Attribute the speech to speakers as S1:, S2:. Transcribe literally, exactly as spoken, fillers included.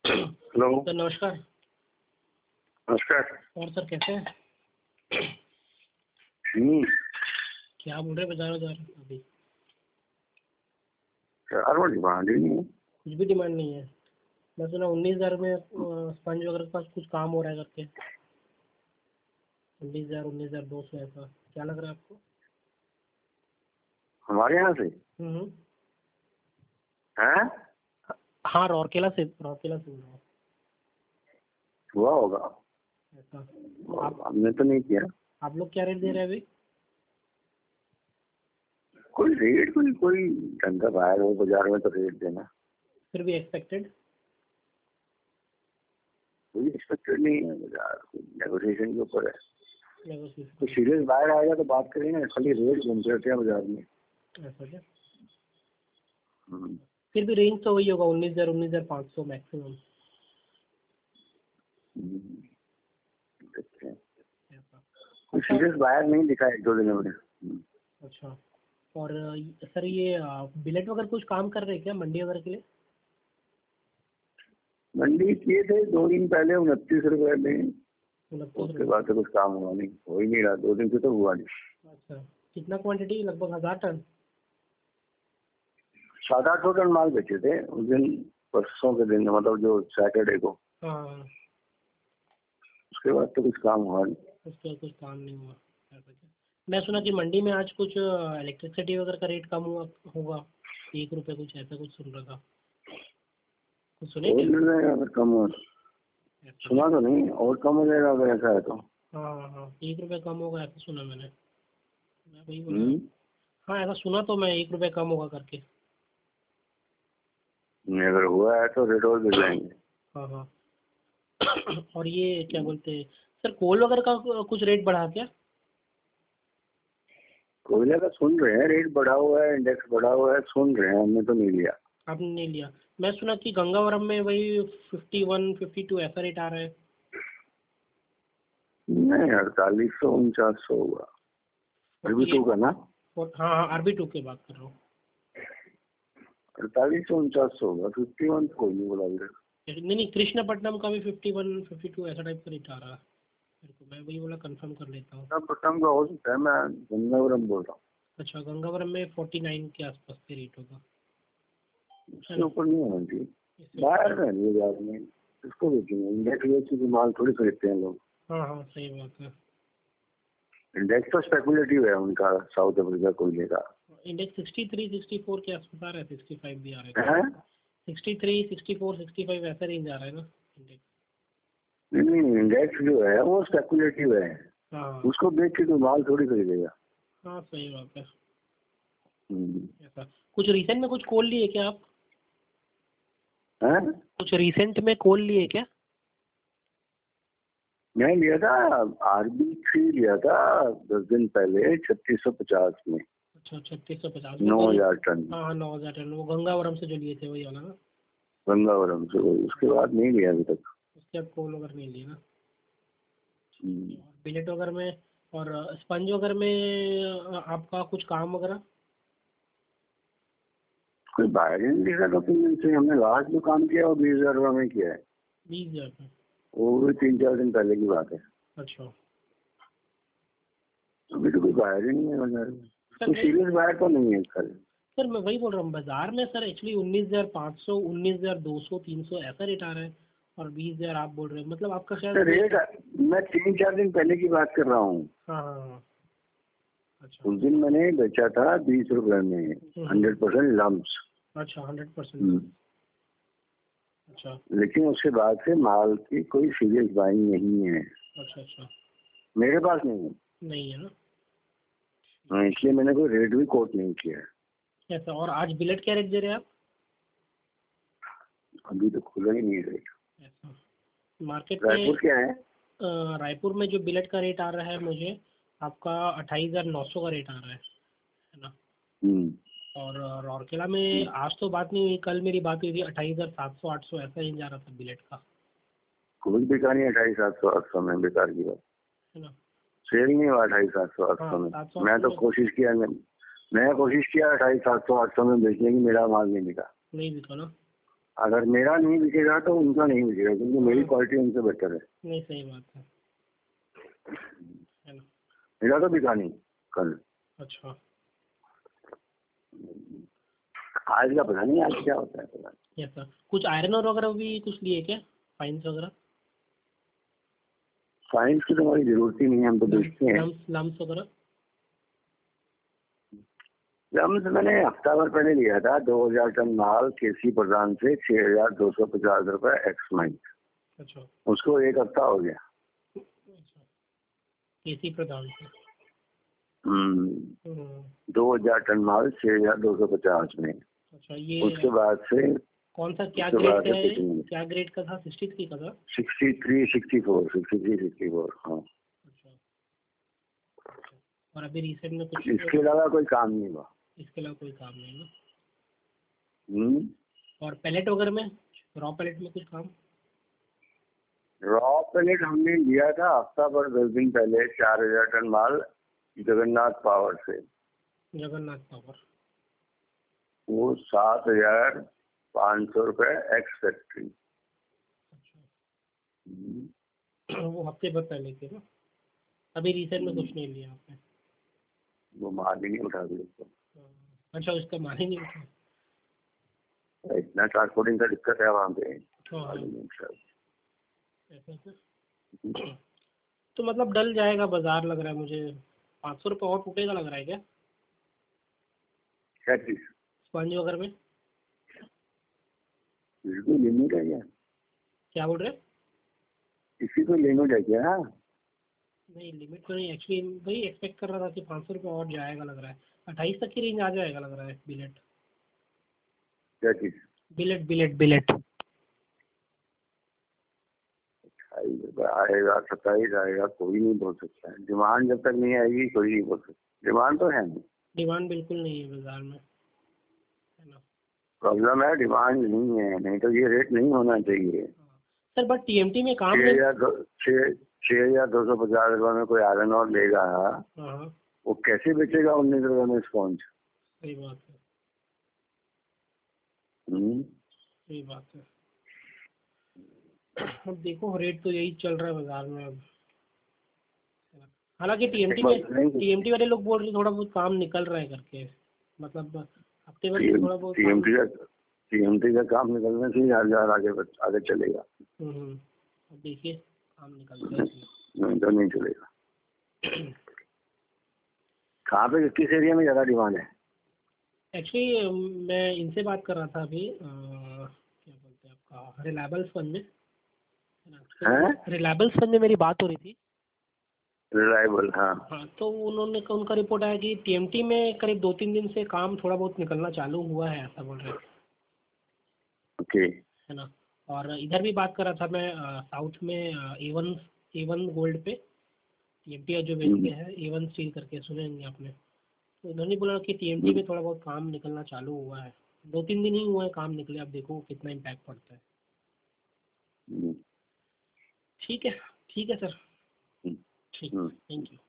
S1: Hello
S2: sir नमस्कार।
S1: नमस्कार।
S2: और सर कैसे हैं?
S1: हम्म
S2: क्या बोल रहे हैं बाजार बाजार अभी?
S1: चार बड़ी डिमांड ही नहीं है।
S2: कुछ भी डिमांड नहीं है। मैं सुना उन्नीस हज़ार में स्पंज वगैरह के पास कुछ काम हो रहा है करके। उन्नीस हज़ार उन्नीस हज़ार दो सौ ऐसा क्या लग रहा है आपको?
S1: हमारे यहाँ से
S2: हम्म हम्म।
S1: है
S2: हाँ रौरकेला से रौरकेला से बोल रहा हूँ।
S1: हुआ होगा।
S2: ऐसा
S1: आप हमने तो नहीं किया।
S2: आप लोग क्या रेट दे रहे हैं अभी?
S1: कोई रेट कोई कोई धंधा बाहर हो बाजार में तो रेट देना
S2: फिर भी एक्सपेक्टेड
S1: कोई एक्सपेक्टेड नहीं है। बाजार नेगोशिएशन के ऊपर है। तो
S2: नेगोशिएशन
S1: सीरियस बाहर आएगा तो बात करेंगे। खाली रेट घूमते रहते हैं बाजार में।
S2: ऐसा क्या?
S1: हम्म,
S2: फिर भी रेंज तो वही होगा उन्नीस हज़ार उन्नीस हज़ार पाँच सौ मैक्सिमम।
S1: हम्म, देखते हैं।
S2: ऐसा
S1: कोई सीरियस बाहर नहीं दिखा एक दो दिन में। हम्म,
S2: अच्छा। और सर ये बिलेट वगैरह कुछ काम कर रहे हैं क्या मंडी वगैरह के लिए?
S1: मंडी किए थे दो दिन पहले उनतीस रुपए में।
S2: उनतीस
S1: उसके
S2: रुपये।
S1: बाद तो कुछ काम हुआ नहीं। हो ही नहीं रहा। दो दिन से तो हुआ नहीं।
S2: अच्छा कितना क्वांटिटी? लगभग हज़ार टन।
S1: सात आठ सौ टन माल बेचे थे उस दिन। परसों के दिन मतलब जो सैटरडे को।
S2: हाँ
S1: उसके बाद तो कुछ काम हुआ नहीं।
S2: उसका कुछ काम नहीं हुआ। ऐसा क्या? मैं सुना कि मंडी में आज कुछ इलेक्ट्रिसिटी वगैरह का रेट कम हुआ होगा। एक रुपये कुछ ऐसा कुछ सुन रहा था। कुछ सुने
S1: और
S2: क्या?
S1: मिल जाएगा अगर कम हो।
S2: ऐसा
S1: सुना
S2: क्या?
S1: तो नहीं और कम हो जाएगा अगर ऐसा है तो।
S2: हाँ हाँ हाँ एक रुपये कम होगा ऐसा सुना मैंने। मैं वही बोला।
S1: हम्म
S2: हाँ ऐसा सुना तो मैं एक रुपये कम होगा करके।
S1: नहीं, अगर हुआ है तो रेट और गिर जाएंगे।
S2: हाँ हाँ। और ये क्या बोलते हैं सर कोल वगैरह का कुछ रेट बढ़ा क्या?
S1: कोयले का सुन रहे हैं रेट बढ़ा हुआ है। इंडेक्स बढ़ा हुआ है सुन रहे हैं। हमने तो नहीं लिया।
S2: आपने नहीं लिया? मैं सुना कि गंगावरम में वही फिफ्टी वन फिफ्टी टू ऐसा रेट आ रहा है।
S1: नहीं अड़तालीस सौ उनचास सौ हुआ। अभी तो का ना
S2: और हाँ हाँ आर बी टू की बात कर रहा हूँ।
S1: अड़तालीस सौ उनचास सौ होगा। फिफ्टी वन कोई नहीं बोला अभी तक।
S2: नहीं नहीं कृष्णपट्टनम का भी फिफ्टी वन फिफ्टी टू ऐसा टाइप का रेट आ रहा है मेरे को। मैं वही बोला कंफर्म कर लेता हूँ।
S1: तब पटम का हो सकता है। मैं गंगावरम बोल रहा हूँ।
S2: अच्छा गंगावरम में फोर्टी नाइन के आसपास पे रेट होगा।
S1: उसके ऊपर नहीं होना चाहिए।
S2: इससे
S1: बाहर
S2: ऊपर-
S1: में नहीं बाजार में इसको बेचेंगे। इंडेक्स बेच के माल थोड़ी खरीदते हैं लोग।
S2: हाँ हाँ सही बात है।
S1: इंडेक्स तो स्पेकुलेटिव है उनका। साउथ अफ्रीका कोयले का
S2: index sixty three sixty four के आसपास आ रहा है। सिक्सटी फाइव भी आ रहा है।
S1: है।
S2: Sixty three sixty four sixty five ऐसा रेंज आ रहा है ना इंडेक्स।
S1: नहीं नहीं इंडेक्स जो है वो स्पेकुलेटिव है।
S2: हाँ
S1: उसको बेच के तो माल थोड़ी खरीदेगा।
S2: हाँ सही बात है।
S1: हम्म,
S2: ऐसा कुछ रिसेंट में कुछ कॉल लिए क्या आप?
S1: हैं?
S2: कुछ रिसेंट में कॉल लिए क्या?
S1: मैं लिया था आरबी थ्री लिया था दस दिन पहले छत्तीस सौ पचास में।
S2: अच्छा छत्तीस सौ पचास
S1: नौ
S2: वो गंग
S1: हजार टन
S2: हाँ हाँ नौ हज़ार टन वो गंगावरम से जो लिए थे वही वाला ना।
S1: गंगावरम से। उसके बाद नहीं लिया अभी तक।
S2: उसके बाद कॉल वगैरह नहीं लिए ना।
S1: हम्म,
S2: और बिलेट वगैरह में और स्पंज वगैरह में अ, आपका कुछ काम वगैरह?
S1: कोई बाहर ही नहीं दिखा डॉक्यूमेंट से। हमने लास्ट जो काम किया वो बीस हजार रुपये में किया है।
S2: बीस हज़ार का?
S1: वो भी तीन चार दिन पहले की बात है।
S2: अच्छा
S1: अभी तो कोई बाहर ही नहीं है बाजार में।
S2: सर
S1: कोई
S2: वही
S1: सीरियस बाहर तो नहीं है कल।
S2: सर मैं वही बोल रहा हूँ बाजार में सर एक्चुअली उन्नीस हज़ार पाँच सौ उन्नीस हज़ार दो सौ तीन सौ ऐसा रेट आ रहा है। और बीस हज़ार आप बोल रहे हो मतलब आपका शायद
S1: रेट मैं तीन चार दिन पहले की बात कर रहा हूँ।
S2: हाँ हाँ हाँ अच्छा
S1: उस दिन मैंने बेचा था बीस रुपए में हंड्रेड परसेंट लम्स।
S2: अच्छा हंड्रेड परसेंट अच्छा
S1: लेकिन उसके बाद से माल की कोई सीरियस बाइंग नहीं है।
S2: अच्छा अच्छा
S1: मेरे पास नहीं है।
S2: नहीं है ना।
S1: हाँ, इसलिए मैंने कोई रेट भी कोट नहीं किया है।
S2: ऐसा और आज बिलेट क्या रेट दे रहे हैं आप?
S1: अभी तो खुला ही नहीं रेट।
S2: ऐसा मार्केट में
S1: रायपुर क्या है?
S2: अ, रायपुर में जो बिलेट का रेट आ रहा है मुझे आपका अट्ठाईस हज़ार नौ सौ का रेट आ रहा है है ना।
S1: हम्म,
S2: और अ, राउरकेला में आज तो बात नहीं हुई कल मेरी बात हुई थी अट्ठाईस हज़ार सात सौ आठ सौ ऐसा रेंज आ रहा था बिलेट का
S1: कोई बेकार नहीं। अट्ठाईस सात सौ आठ सौ में बेकार की बात।
S2: है ना।
S1: सेल नहीं हुआ अट्ठाईस सात सौ आठ
S2: हाँ
S1: सौ में।
S2: सात सौ
S1: मैं
S2: आठ सौ
S1: तो
S2: में
S1: कोशिश किया मैं कोशिश किया अट्ठाईस सात सौ आठ सौ में बेचने की। मेरा माल नहीं बिका।
S2: नहीं बिका ना।
S1: अगर मेरा नहीं बिकेगा तो उनका नहीं बिकेगा, क्योंकि मेरी क्वालिटी उनसे बेटर है।
S2: नहीं सही बात है है ना।
S1: मेरा तो बिका नहीं कल।
S2: अच्छा
S1: आज का पता नहीं, आज क्या होता है पता नहीं।
S2: Yes sir. कुछ आयरन और वगैरह भी कुछ लिए क्या, फाइन्स वगैरह?
S1: साइंस की तो हमारी जरूरत ही नहीं है, हम तो बेचते हैं।
S2: लम्स लम्स वगैरह?
S1: लम्स मैंने हफ्ता भर पहले लिया था, दो हजार टन माल केसी प्रधान से, छह हजार दो सौ पचास रुपए एक्स माइन।
S2: अच्छा
S1: उसको एक हफ्ता हो गया।
S2: अच्छा केसी प्रधान से।
S1: हम्म,
S2: हम्म,
S1: दो हजार टन माल छह हजार दो सौ पचास में।
S2: अच्छा ये
S1: उसके बाद से
S2: कौन सा, क्या
S1: उसके
S2: ग्रेड
S1: बाद
S2: का
S1: से
S2: है,
S1: कुछ नहीं।
S2: क्या ग्रेड का था? सिक्सटी थ्री का था?
S1: Sixty three sixty four sixty three sixty four हाँ।
S2: अच्छा अच्छा। और अभी रिसेंट में कुछ
S1: इसके अलावा कोई काम नहीं हुआ।
S2: इसके अलावा कोई काम नहीं ना?
S1: हम्म,
S2: और पैलेट वगैरह में, रॉ पैलेट में कुछ काम?
S1: रॉ पैलेट हमने लिया था हफ्ता भर दस दिन पहले, चार हजार टन माल जगन्नाथ पावर से।
S2: जगन्नाथ पावर।
S1: वो सात हजार पाँच सौ रुपए एक्स फैक्ट्री।
S2: अच्छा वो हफ्ते भर पहले के ना? अभी रिसेंट में कुछ नहीं लिया आपने?
S1: वो माल ही नहीं उठा दिया उसको।
S2: अच्छा उसका मान ही नहीं उठा।
S1: इतना ट्रांसपोर्टिंग का दिक्कत है वहाँ पे।
S2: हाँ
S1: माल ही नहीं उठा।
S2: ऐसा है। तो मतलब डल जाएगा बाजार लग रहा है मुझे। पाँच सौ रुपये और टूटेगा लग रहा है क्या
S1: क्या चीज?
S2: स्पंज वगैरह में?
S1: बिल्कुल लिमिट है क्या?
S2: क्या बोल रहे हैं?
S1: इसी को लिमिट है क्या?
S2: नहीं लिमिट तो नहीं, एक्चुअली वही एक्सपेक्ट कर रहा था कि पाँच सौ रुपये और जाएगा लग रहा है। अट्ठाईस तक की रेंज आ जाएगा लग रहा है बिलेट।
S1: क्या चीज?
S2: Billet billet billet.
S1: अट्ठाईस रुपये आएगा, सत्ताईस आएगा, कोई नहीं बोल सकता है। डिमांड जब तक नहीं आएगी कोई नहीं बोल सकता। डिमांड तो है नहीं।
S2: डिमांड बिल्कुल नहीं है बाजार में, है ना।
S1: प्रॉब्लम है डिमांड नहीं है, नहीं तो ये रेट नहीं होना चाहिए।
S2: सर बट टीएमटी में काम
S1: छह
S2: नहीं।
S1: हजार दो छह छह हजार दो सौ पचास रुपए में कोई आयरन और लेगा,
S2: हाँ
S1: वो कैसे बेचेगा उन्नीस रुपए में स्पॉन्ज?
S2: सही बात है,
S1: हम्म,
S2: सही बात है। अब देखो रेट तो यही चल रहा है बाजार में अब। हालांकि टीएमटी में टीएमटी वाले लोग बोल रहे थोड़ा बहुत काम निकल रहा है करके, मतलब हफ्ते भर में थोड़ा बहुत काम।
S1: टीएमटी का टीएमटी का काम निकलने से ही हजार आगे आगे चलेगा।
S2: हम्म अब देखिए काम निकलता है।
S1: नहीं तो नहीं चलेगा। कहाँ पे किस एरिया में ज्यादा डिमांड है?
S2: एक्चुअली मैं इनसे बात कर रहा था अभी, अ, क्या बोलते हैं आपका, रिलायबल्स फंड में, रिलायबल्स फंड में मेरी बात हो रही थी।
S1: रिलायबल हाँ।
S2: हाँ तो उन्होंने उनका रिपोर्ट आया कि टीएमटी में करीब दो तीन दिन से काम थोड़ा बहुत निकलना चालू हुआ है, ऐसा बोल रहे थे।
S1: ओके।
S2: है ना। और इधर भी बात कर रहा था मैं, अ, साउथ में A one A one gold पे टीएमटी जो बेचते हैं, ए वन स्टील करके सुने होंगे आपने। तो उन्होंने बोला कि टीएमटी में थोड़ा बहुत काम निकलना चालू हुआ है। दो तीन दिन ही हुआ है काम निकले, अब देखो कितना इम्पैक्ट पड़ता है। ठीक है ठीक है सर। ठीक, थैंक यू।